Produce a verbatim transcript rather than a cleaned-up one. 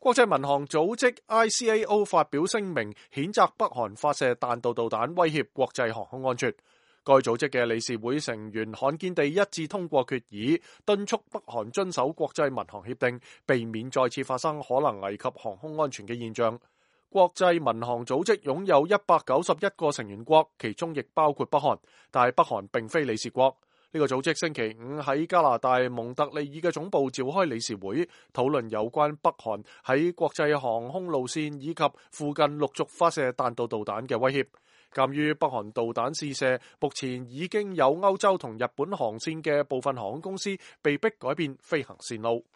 國際民航組織 I C A O 發表聲明，譴責北韓發射彈道導彈威脅國際航空安全。該組織嘅理事會成員罕見地一致通過決議，敦促北韓遵守國際民航協定，避免再次發生可能危及航空安全嘅現象。國際民航組織擁有一百九十一個成員國，其中亦包括北韓，但係北韓並非理事國。呢個組織星期五喺加拿大蒙特利爾嘅總部召開理事會，討論有關北韓喺國際航空路線以及附近陸續發射彈道導彈嘅威脅。鑒於北韓導彈試射，目前已經有歐洲同日本航線嘅部分航空公司被迫改變飛行線路。